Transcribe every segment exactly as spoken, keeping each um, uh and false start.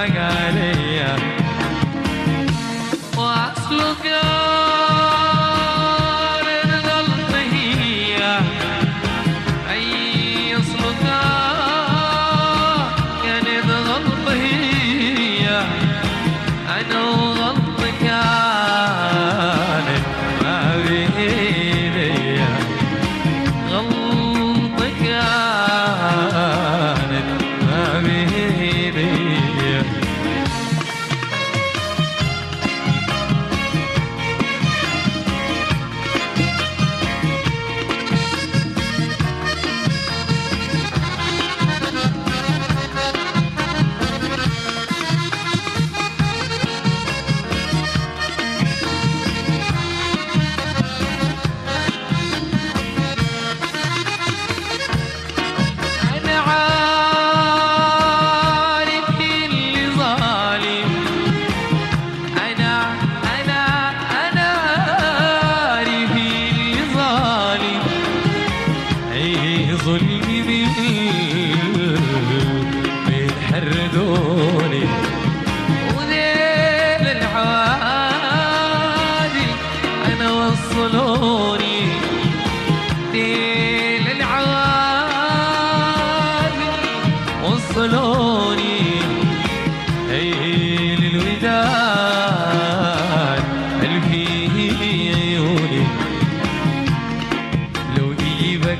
عليا واصلك الغلط هي اي اصلك كانت غلط هي انا وغلط كانت ما بيدي غلط كانت ما بيدي ظلمي بيحردوني وليل العوادي انا وصلوني ليل العوادي وصلوني اي للوداد هل فيه عيوني لو جيبك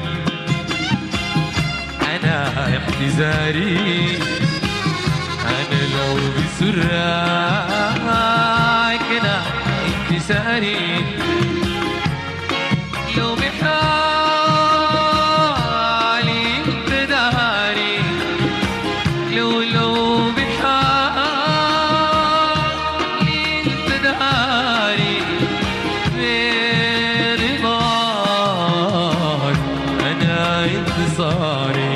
احتزاري أنا لو بسرعك أنا انكساري لو بحالي انتداري لو لو بحالي انتداري برضاك أنا انتصاري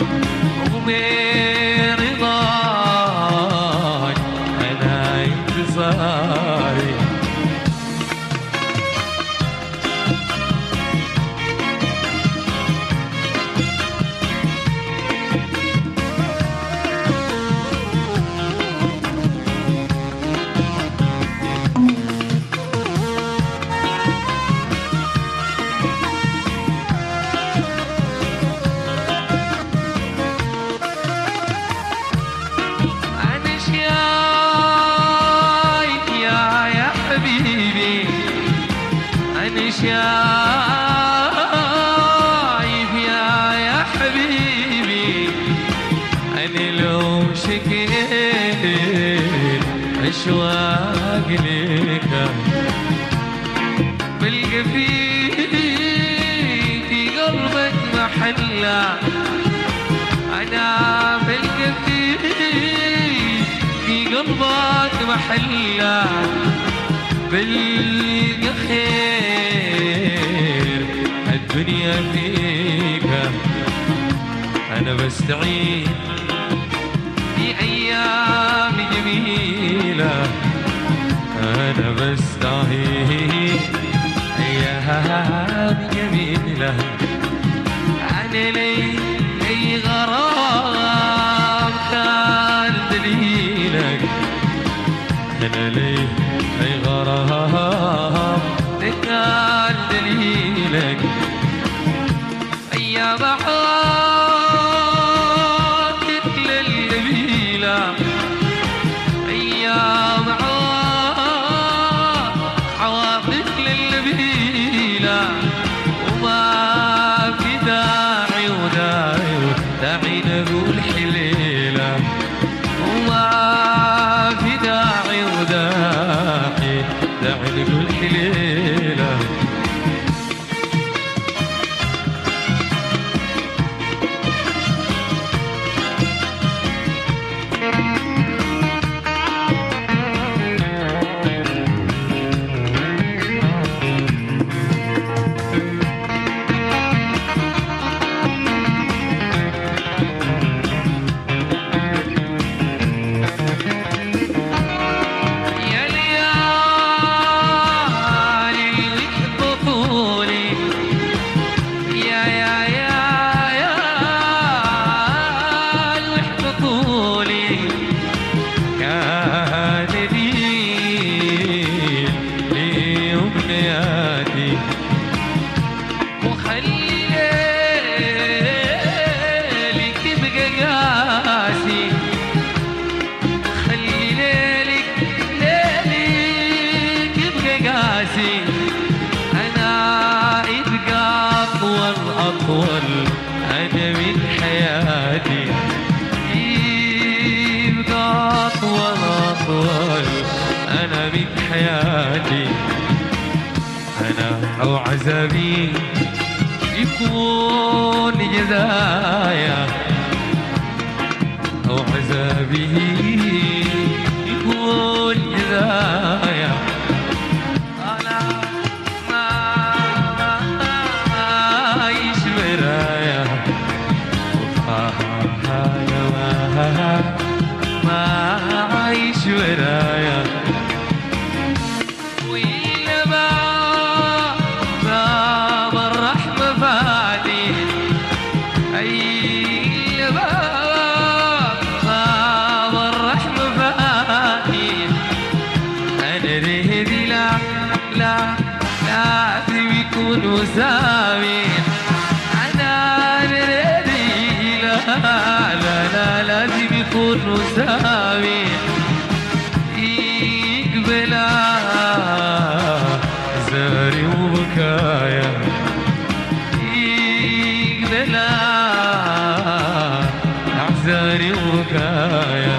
برضاك أنا انتصاري شايف يا يا حبيبي أنا لو شكيت أشواق لك بلقى في قلبك محلة أنا بلقى في قلبك محلة بلقى خير الدنيا فيك أنا بستعين في أيام جميلة أنا بستعين أيام جميلة أنا لي أي غرام كان دليلك أنا لي أي غرام كان دليلك أيام عواطف للنبيلة أيام عواطف للنبيلة وما في داعي وداعي داعي نقول حليلة وما في داعي وداعي داعي نقول حليلة أو عذابي يكون جزايا أو عذابه يكون جزايا أنا ما عايش برايا ما عايش برايا وإلا باب الرحمة فاتي أي باب الرحمة فاتي أنا رهدي لا لا لازم يكون مساوي أنا رهدي لا لا لا لازم يكون مساوي يقبل زاري وبكايا يقبل أعزاري وبكايا